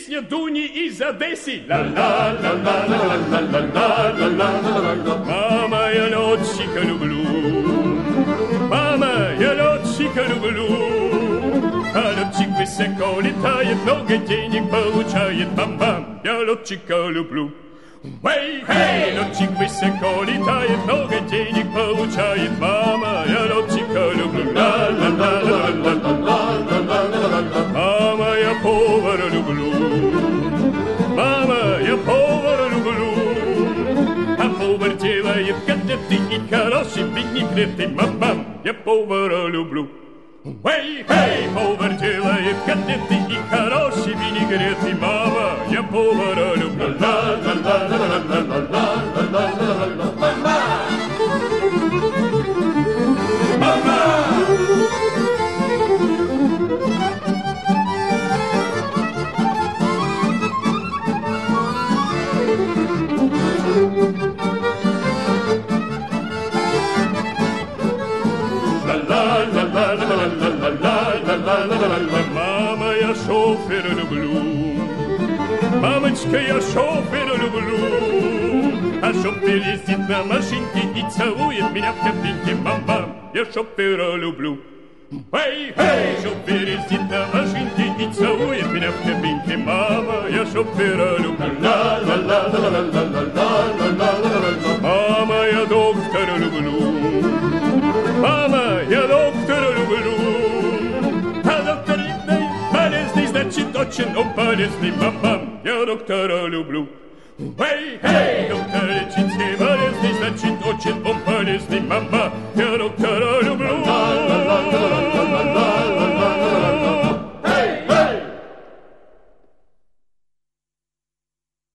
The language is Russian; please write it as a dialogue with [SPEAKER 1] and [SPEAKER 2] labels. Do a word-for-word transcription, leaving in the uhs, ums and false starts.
[SPEAKER 1] Песня Дуни из Одессы. Мама, я летчика люблю. Мама, я летчика люблю. А летчик высоко летает, много денег получает. Бам-бам, я летчика люблю. Эй, эй, летчик высоко летает, много денег получает. Мама, я летчика люблю. Мама, я повара люблю. Мама, я повара люблю. А повар делает котлеты и хороший винегреты. Мама, я повара люблю. Эй, эй, повар делает котлеты и хорошие винегреты. Мама, я повара люблю. Мама! Мама, я шофера люблю. Мамочка, я шофера люблю. А шофер ездит на машинке и целует меня в кабинке. Мама, я шофера люблю. Эй, эй, шофер ездит на машинке и целует меня в кабинке. Мама, я шофера люблю. Мама, я доктора люблю. Мама, я доктора люблю. А доктор полезный, значит очень он полезный. Мама, я доктора люблю. Эй, эй, доктор лечит все болезни, значит очень он полезный. Мама, я доктора люблю.